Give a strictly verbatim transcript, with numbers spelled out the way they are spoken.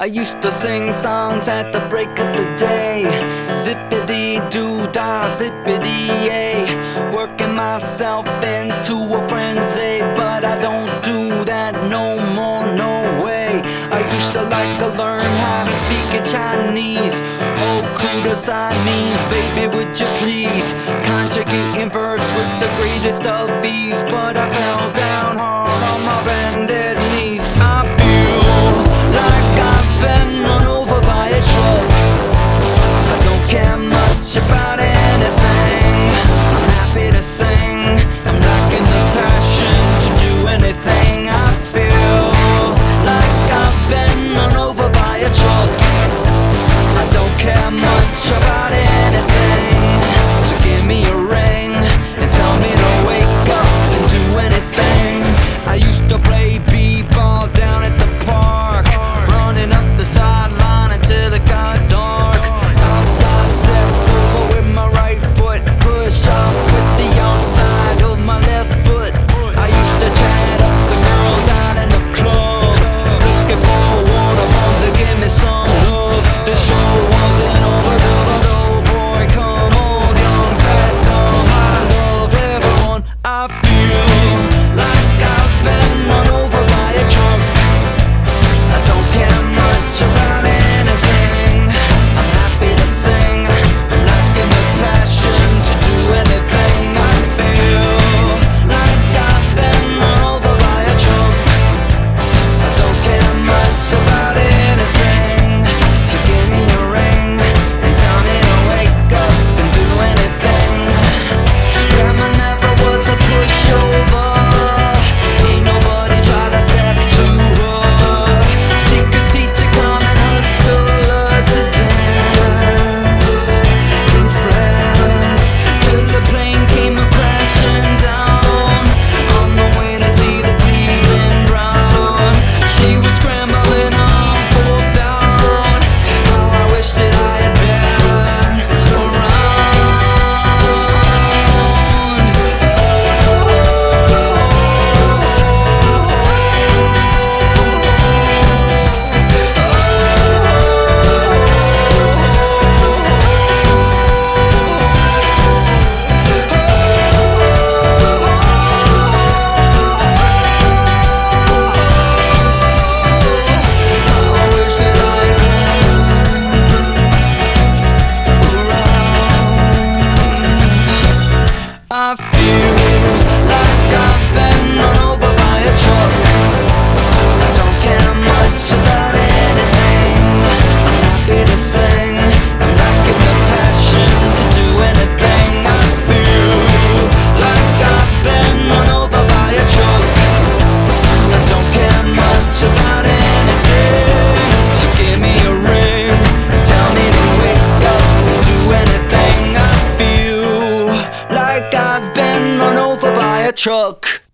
I used to sing songs at the break of the day. Zippity-doo-dah, zippity-yay, working myself into a frenzy, but I don't do that no more, no way. I used to like to learn how to speak in Chinese. Oh, kudos Siamese, baby, would you please? Conjugating verbs with the greatest of ease, but I fell down hard on my bended knees. I feel like I've been run over by a truck. I don't care much about anything. I'm happy to sing. I'm lacking the passion to do anything. I feel like I've been run over by a truck. I don't care much about anything. So give me a ring and tell me to wake up and do anything. I used to play b-ball down at the park, running up the sideline until it got dark. Outside step over with my right foot, push up with the outside of my left foot. I used to chat up the girls out in the club, looking for one of them to give me some love. The show wasn't over till the old boy come on, young fat dumb. I love everyone. I feel like I've been run over by a truck. I don't care much about anything. I'm happy to sing. I'm lacking the passion to do anything. I feel like I've been run over by a truck. I don't care much about anything. So give me a ring and tell me to wake up and do anything. Grandma never was a pushover. Ain't nobody try to step to her. She could teach a common hustler to dance in France, till the plane came a crashing down on the way to see the Cleveland Brown. She was scrambling on fourth down. How I wish that I had been I feel like I've been run over by a truck. I don't care much about anything. I'm happy to sing. I'm lacking the passion to do anything. I feel like I've been run over by a truck. I don't care much about anything. So give me a ring and tell me to wake up and do anything. I feel like I've been run over by a truck.